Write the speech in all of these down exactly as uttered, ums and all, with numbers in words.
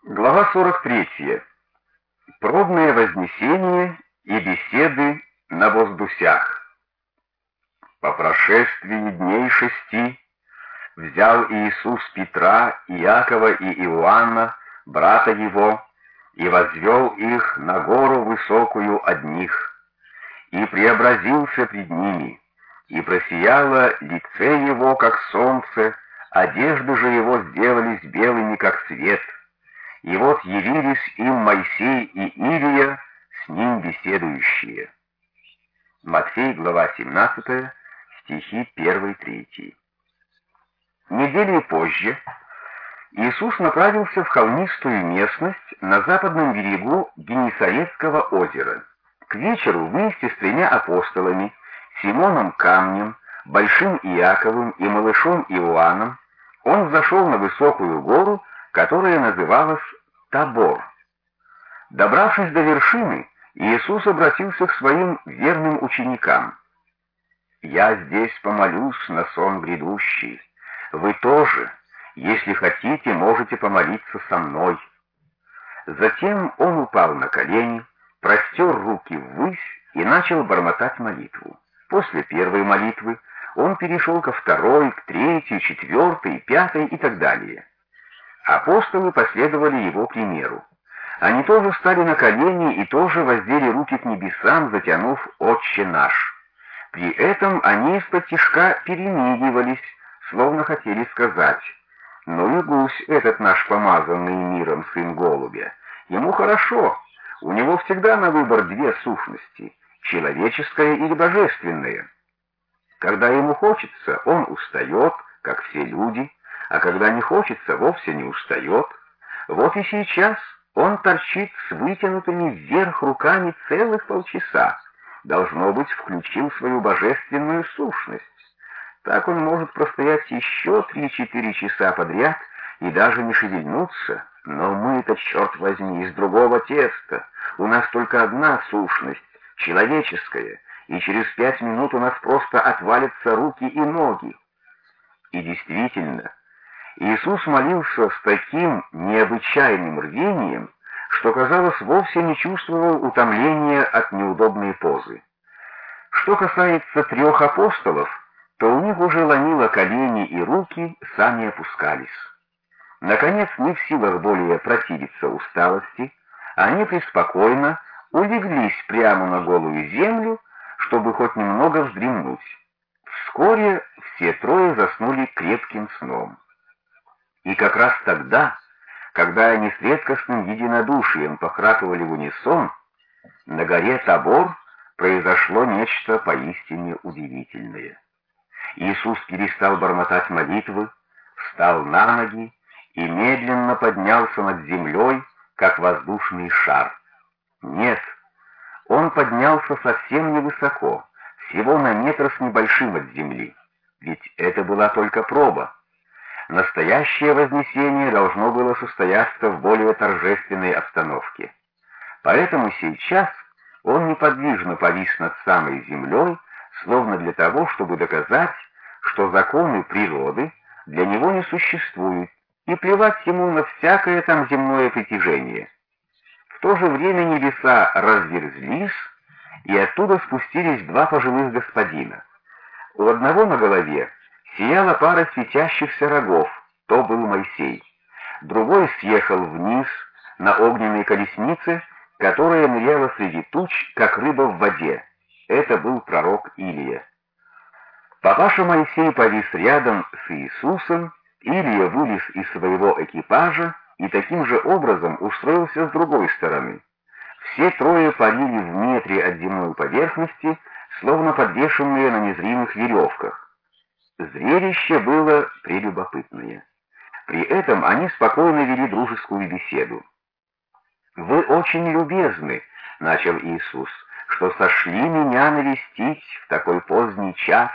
Глава сорок третья. Пробное вознесение и беседы на воздусях. По прошествии дней шести взял Иисус Петра, Иакова и Иоанна, брата его, и возвел их на гору высокую одних, и преобразился пред ними, и просияло лице его, как солнце, одежды же его сделались белыми, как свет. И вот явились им Моисей и Илия, с ним беседующие. Матфей, глава семнадцатая, стихи первый-третий. Недели позже Иисус направился в холмистую местность на западном берегу Генесарецкого озера. К вечеру вместе с тремя апостолами, Симоном Камнем, Большим Иаковым и малышом Иоанном, он взошел на высокую гору, которая называлась Табор. Добравшись до вершины, Иисус обратился к своим верным ученикам. «Я здесь помолюсь на сон грядущий. Вы тоже, если хотите, можете помолиться со мной». Затем он упал на колени, простер руки ввысь и начал бормотать молитву. После первой молитвы он перешел ко второй, к третьей, четвертой, пятой и так далее. Апостолы последовали его примеру. Они тоже встали на колени и тоже воздели руки к небесам, затянув «Отче наш». При этом они исподтишка перемигивались, словно хотели сказать: «Ну и гусь этот наш помазанный миром сын голубя. Ему хорошо, у него всегда на выбор две сущности — человеческая или божественная. Когда ему хочется, он устает, как все люди, а когда не хочется, вовсе не устает. Вот и сейчас он торчит с вытянутыми вверх руками целых полчаса. Должно быть, включил свою божественную сущность. Так он может простоять еще три-четыре часа подряд и даже не шевельнуться. Но мы-то, черт возьми, из другого теста. У нас только одна сущность, человеческая, и через пять минут у нас просто отвалятся руки и ноги». И действительно, Иисус молился с таким необычайным рвением, что, казалось, вовсе не чувствовал утомления от неудобной позы. Что касается трех апостолов, то у них уже ломило колени и руки, сами опускались. Наконец, не в силах более противиться усталости, они преспокойно улеглись прямо на голую землю, чтобы хоть немного вздремнуть. Вскоре все трое заснули крепким сном. И как раз тогда, когда они с редкостным единодушием похрапывали в унисон, на горе Табор произошло нечто поистине удивительное. Иисус перестал бормотать молитвы, встал на ноги и медленно поднялся над землей, как воздушный шар. Нет, он поднялся совсем невысоко, всего на метр с небольшим от земли, ведь это была только проба. Настоящее вознесение должно было состояться в более торжественной обстановке. Поэтому сейчас он неподвижно повис над самой землей, словно для того, чтобы доказать, что законы природы для него не существуют, и плевать ему на всякое там земное притяжение. В то же время небеса разверзлись, и оттуда спустились два пожилых господина. У одного на голове сияла пара светящихся рогов, то был Моисей. Другой съехал вниз на огненной колеснице, которая ныряла среди туч, как рыба в воде. Это был пророк Илия. Папаша Моисей повис рядом с Иисусом, Илия вылез из своего экипажа и таким же образом устроился с другой стороны. Все трое парили в метре от земной поверхности, словно подвешенные на незримых веревках. Зрелище было прелюбопытное. При этом они спокойно вели дружескую беседу. «Вы очень любезны, — начал Иисус, — что сошли меня навестить в такой поздний час».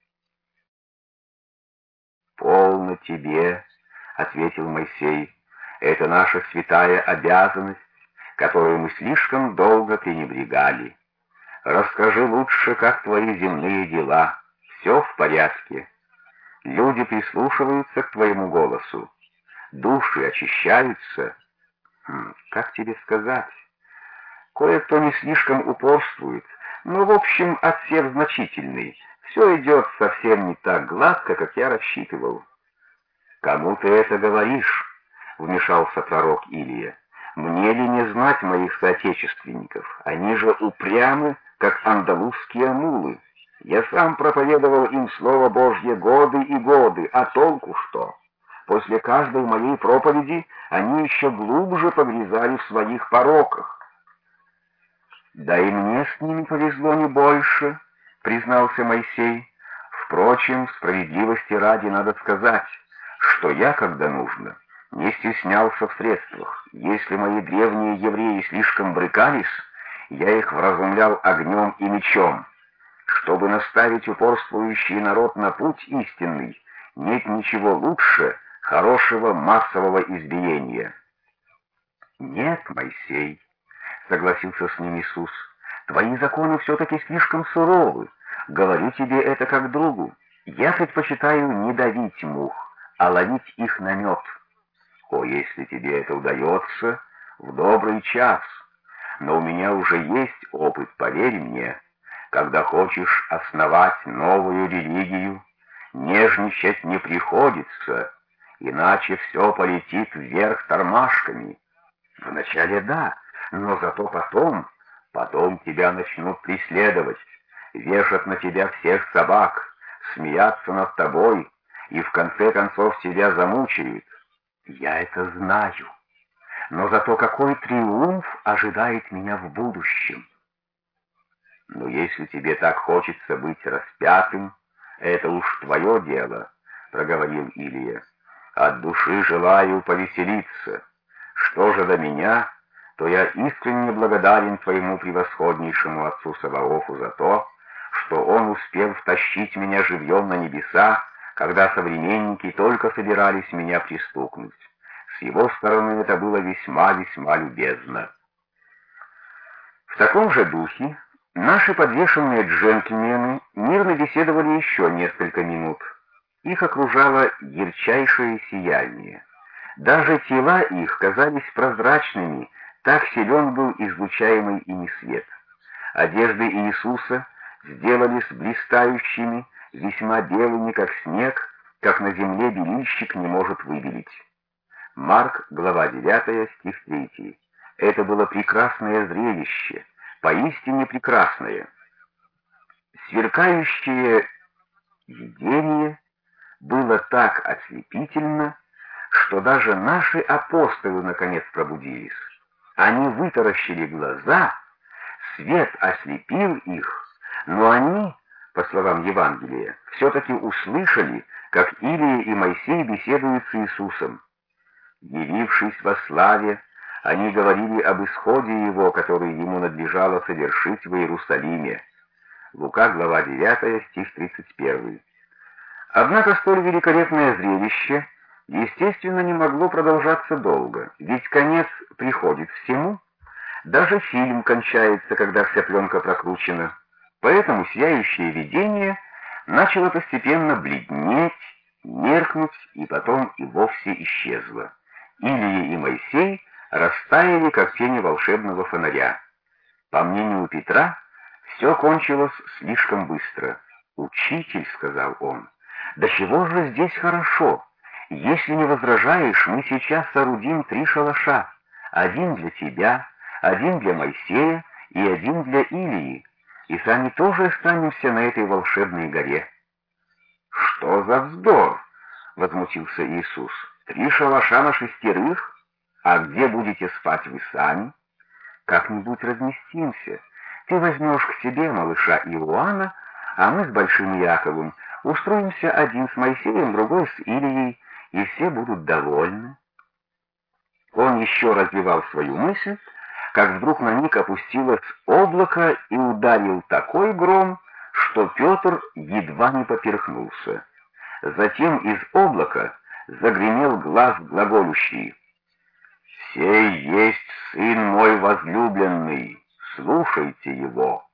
«Полно тебе, — ответил Моисей, — это наша святая обязанность, которую мы слишком долго пренебрегали. Расскажи лучше, как твои земные дела. Все в порядке. Люди прислушиваются к твоему голосу. Души очищаются. Хм, как тебе сказать? Кое-кто не слишком упорствует, но, в общем, отсев значительный. Все идет совсем не так гладко, как я рассчитывал. «Кому ты это говоришь?» — вмешался пророк Илия. «Мне ли не знать моих соотечественников? Они же упрямы, как андалузские мулы. Я сам проповедовал им Слово Божье годы и годы, а толку что? После каждой моей проповеди они еще глубже погрязали в своих пороках». «Да и мне с ними повезло не больше», — признался Моисей. «Впрочем, справедливости ради надо сказать, что я, когда нужно, не стеснялся в средствах. Если мои древние евреи слишком брыкались, я их вразумлял огнем и мечом. Чтобы наставить упорствующий народ на путь истинный, нет ничего лучше хорошего массового избиения». «Нет, Моисей», — согласился с ним Иисус, — «твои законы все-таки слишком суровы. Говорю тебе это как другу. Я предпочитаю не давить мух, а ловить их на мед. О, если тебе это удается, в добрый час. Но у меня уже есть опыт, поверь мне. Когда хочешь основать новую религию, нежничать не приходится, иначе все полетит вверх тормашками. Вначале да, но зато потом, потом тебя начнут преследовать, вешать на тебя всех собак, смеяться над тобой, и в конце концов тебя замучают. Я это знаю. Но зато какой триумф ожидает меня в будущем. Но если тебе так хочется быть распятым, это уж твое дело, проговорил Илия. От души желаю повеселиться. Что же до меня, то я искренне благодарен твоему превосходнейшему отцу Саваофу за то, что он успел втащить меня живьем на небеса, когда современники только собирались меня пристукнуть. С его стороны это было весьма-весьма любезно. В таком же духе наши подвешенные джентльмены мирно беседовали еще несколько минут. Их окружало ярчайшее сияние. Даже тела их казались прозрачными, так силен был излучаемый ими свет. Одежды Иисуса сделались блистающими, весьма белыми, как снег, как на земле белильщик не может выбелить. Марк, глава девятая, стих третий. Это было прекрасное зрелище, поистине прекрасное. Сверкающее видение было так ослепительно, что даже наши апостолы наконец пробудились. Они вытаращили глаза, свет ослепил их, но они, по словам Евангелия, все-таки услышали, как Илия и Моисей беседуют с Иисусом. Явившись во славе, они говорили об исходе его, который ему надлежало совершить в Иерусалиме. Лука, глава девятая, стих тридцать первый. Однако столь великолепное зрелище, естественно, не могло продолжаться долго, ведь конец приходит всему. Даже фильм кончается, когда вся пленка прокручена. Поэтому сияющее видение начало постепенно бледнеть, меркнуть и потом и вовсе исчезло. Илия и Моисей растаяли, как тени волшебного фонаря. По мнению Петра, все кончилось слишком быстро. «Учитель», — сказал он, — «да чего же здесь хорошо? Если не возражаешь, мы сейчас соорудим три шалаша. Один для тебя, один для Моисея и один для Илии, и сами тоже останемся на этой волшебной горе». «Что за вздор?» — возмутился Иисус. «Три шалаша на шестерых? А где будете спать вы сами?» «Как-нибудь разместимся. Ты возьмешь к себе малыша Иоанна, а мы с большим Яковом устроимся один с Моисеем, другой с Илией, и все будут довольны». Он еще развивал свою мысль, как вдруг на них опустилось облако и ударил такой гром, что Петр едва не поперхнулся. Затем из облака загремел глас глаголющий: «Сей есть Сын мой возлюбленный, слушайте его».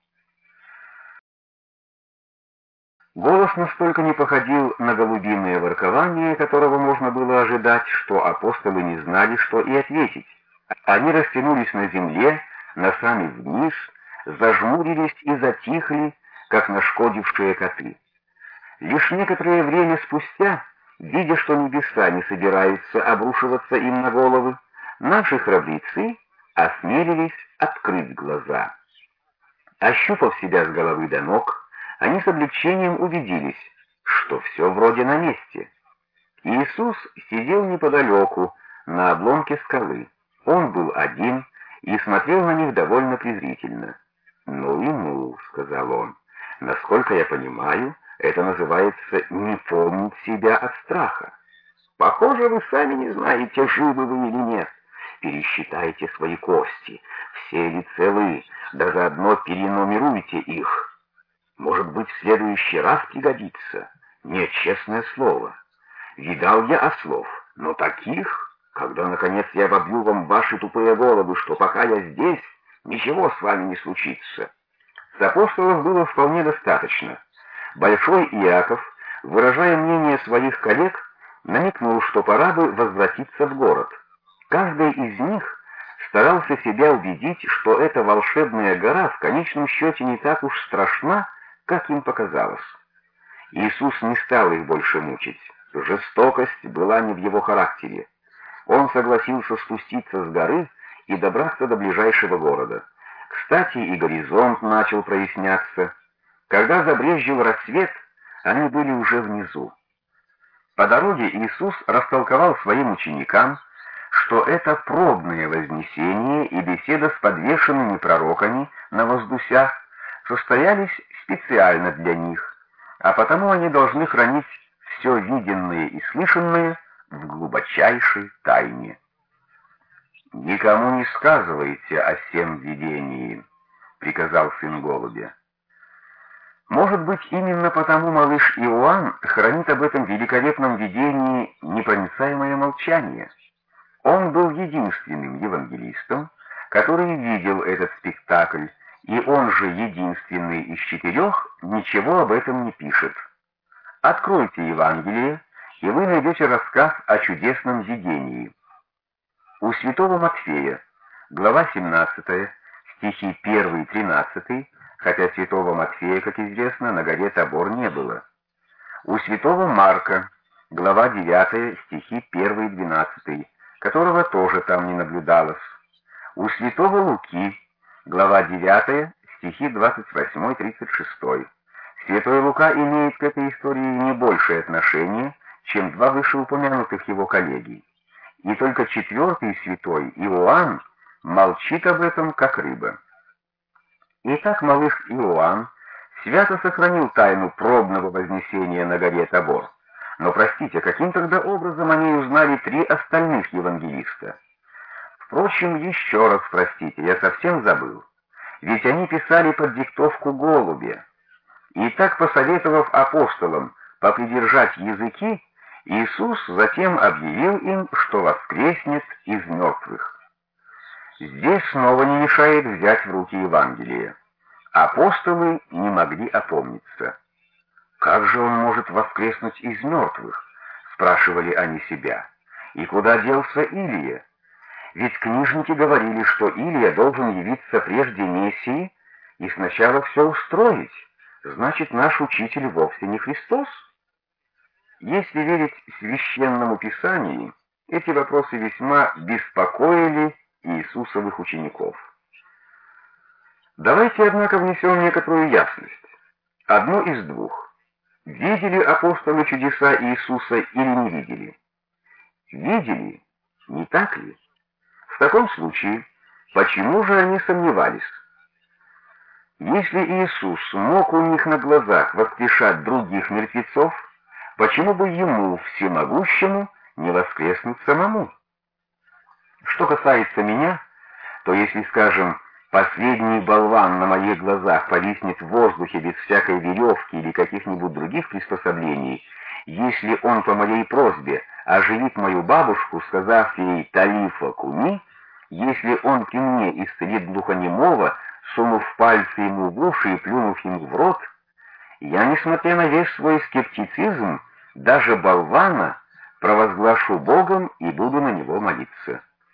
Голос настолько не походил на голубиное воркование, которого можно было ожидать, что апостолы не знали, что и ответить. Они растянулись на земле, носами вниз, зажмурились и затихли, как нашкодившие коты. Лишь некоторое время спустя, видя, что небеса не собираются обрушиваться им на головы, наши храбрецы осмелились открыть глаза. Ощупав себя с головы до ног, они с облегчением убедились, что все вроде на месте. Иисус сидел неподалеку, на обломке скалы. Он был один и смотрел на них довольно презрительно. «Ну и ну», — сказал он, — «насколько я понимаю, это называется не помнить себя от страха. Похоже, вы сами не знаете, живы вы или нет. Пересчитайте свои кости, все ли целы, да заодно перенумеруйте их. Может быть, в следующий раз пригодится. Нет, честное слово. Видал я ослов, но таких, когда, наконец, я вобью вам ваши тупые головы, что пока я здесь, ничего с вами не случится». С апостолов было вполне достаточно. Большой Иаков, выражая мнение своих коллег, намекнул, что пора бы возвратиться в город. Каждый из них старался себя убедить, что эта волшебная гора в конечном счете не так уж страшна, как им показалось. Иисус не стал их больше мучить. Жестокость была не в его характере. Он согласился спуститься с горы и добраться до ближайшего города. Кстати, и горизонт начал проясняться. Когда забрезжил рассвет, они были уже внизу. По дороге Иисус растолковал своим ученикам, что это пробное вознесение и беседа с подвешенными пророками на воздусях состоялись специально для них, а потому они должны хранить все виденное и слышанное в глубочайшей тайне. «Никому не сказывайте о сем видении», — приказал сын голубя. Может быть, именно потому малыш Иоанн хранит об этом великолепном видении непроницаемое молчание. Он был единственным евангелистом, который видел этот спектакль, и он же единственный из четырех ничего об этом не пишет. Откройте Евангелие, и вы найдете рассказ о чудесном видении. У святого Матфея, глава семнадцатая, стихи первый тринадцатый, хотя святого Матфея, как известно, на горе Табор не было. У святого Марка, глава девятая, стихи первый двенадцатый, которого тоже там не наблюдалось. У святого Луки, глава девятая, стихи двадцать восемь тридцать шесть. Святой Лука имеет к этой истории не большее отношение, чем два вышеупомянутых его коллеги. И только четвертый святой Иоанн молчит об этом, как рыба. Итак, малыш Иоанн свято сохранил тайну пробного вознесения на горе Табор. Но, простите, каким тогда образом они узнали три остальных евангелиста? Впрочем, еще раз простите, я совсем забыл. Ведь они писали под диктовку голубя. И так, посоветовав апостолам попридержать языки, Иисус затем объявил им, что воскреснет из мертвых. Здесь снова не мешает взять в руки Евангелие. Апостолы не могли опомниться. «Как же он может воскреснуть из мертвых?» — спрашивали они себя. «И куда делся Илия? Ведь книжники говорили, что Илия должен явиться прежде Мессии и сначала все устроить. Значит, наш учитель вовсе не Христос?» Если верить священному Писанию, эти вопросы весьма беспокоили Иисусовых учеников. Давайте, однако, внесем некоторую ясность. Одно из двух. Видели апостолы чудеса Иисуса или не видели? Видели, не так ли? В таком случае, почему же они сомневались? Если Иисус мог у них на глазах воскрешать других мертвецов, почему бы ему, всемогущему, не воскреснуть самому? Что касается меня, то если, скажем, последний болван на моих глазах повиснет в воздухе без всякой веревки или каких-нибудь других приспособлений, если он по моей просьбе оживит мою бабушку, сказав ей «Талифа куни», если он при мне исцелит глухонемого, сунув пальцы ему в уши и плюнув ему в рот, я, несмотря на весь свой скептицизм, даже болвана провозглашу Богом и буду на него молиться.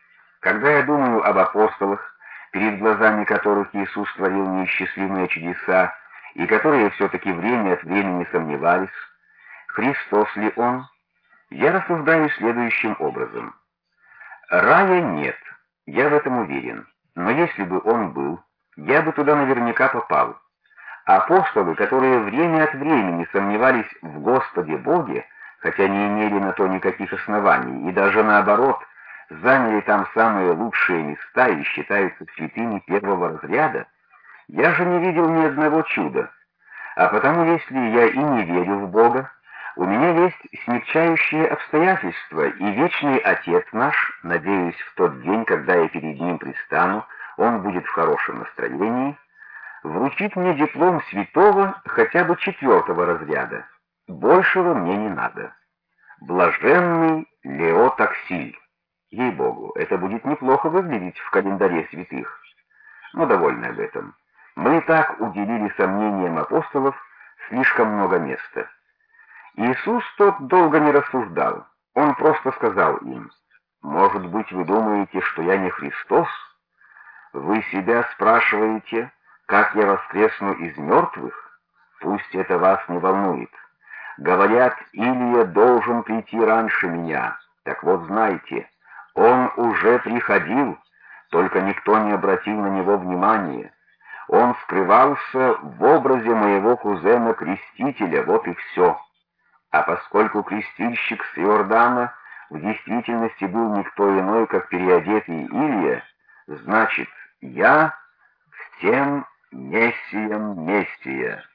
Когда я думаю об апостолах, перед глазами которых Иисус творил неисчислимые чудеса, и которые все-таки время от времени сомневались, Христос ли Он, я рассуждаю следующим образом. Рая нет, я в этом уверен, но если бы он был, я бы туда наверняка попал. Апостолы, которые время от времени сомневались в Господе Боге, хотя не имели на то никаких оснований, и даже наоборот, заняли там самые лучшие места и считаются святыми первого разряда, я же не видел ни одного чуда. А потому, если я и не верю в Бога, у меня есть смягчающие обстоятельства, и вечный Отец наш, надеюсь, в тот день, когда я перед Ним предстану, Он будет в хорошем настроении, вручит мне диплом святого хотя бы четвертого разряда. Большего мне не надо. Блаженный Лео Таксиль. Ей-богу, это будет неплохо выглядеть в календаре святых. Но довольно об этом. Мы и так уделили сомнениям апостолов слишком много места. Иисус тот долго не рассуждал. Он просто сказал им: «Может быть, вы думаете, что я не Христос? Вы себя спрашиваете, как я воскресну из мертвых? Пусть это вас не волнует. Говорят, Илия должен прийти раньше меня. Так вот, знайте, он уже приходил, только никто не обратил на него внимания. Он скрывался в образе моего кузена-крестителя, вот и все. А поскольку крестильщик с Иордана в действительности был никто иной, как переодетый Илия, значит, я всем Мессием Мессия».